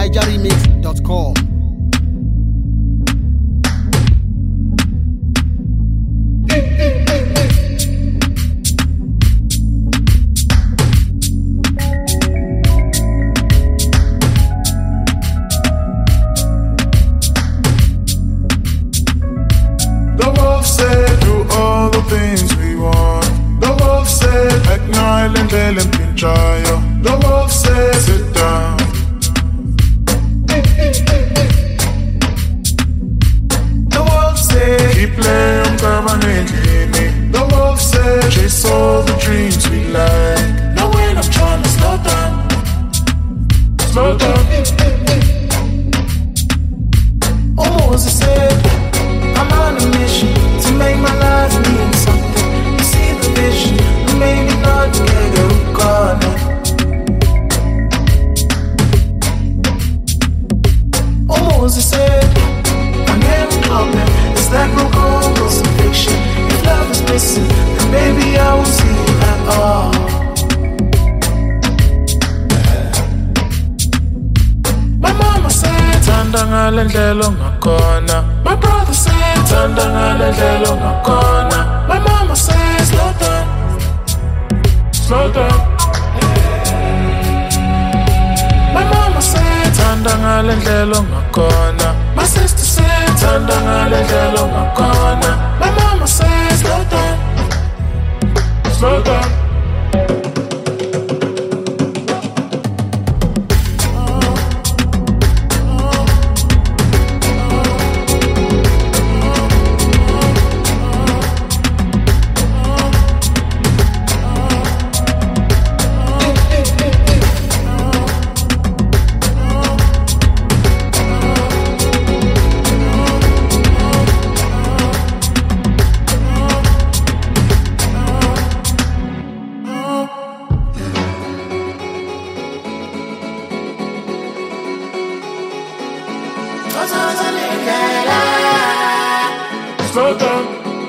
NigerRemix.com. The wolf said, do all the things we want. The wolf said, Eknile and Belen Pinchaya. The wolf said, sit down. The wolf said, keep playing permanently. The wolf said, chase all the dreams we like. Now when I'm trying to slow down, slow down. Oh, Moses said, I'm on a mission to make my life mean something. You see the vision, maybe not get a corner. Oh, Moses said, I'm getting problem. It's like no gold or some fiction. If love is missing, then maybe I won't see it at all. My mama said, Tanda ngale ndlela ongakona. My brother said, Tanda ngale ndlela ongakona. My mama said, slow down, slow down. My mama said, Tanda ngale ndlela ongakona. My sister said, Tanda ngale ndlela ongakona. My mama said, slow down, slow down. Slow down.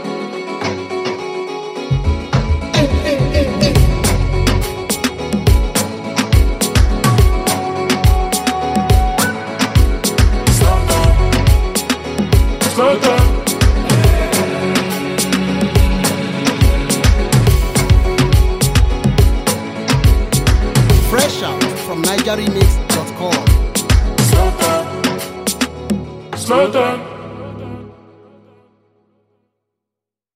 Slow down. Fresh out from NigerRemix.com. Slow down. Slow down.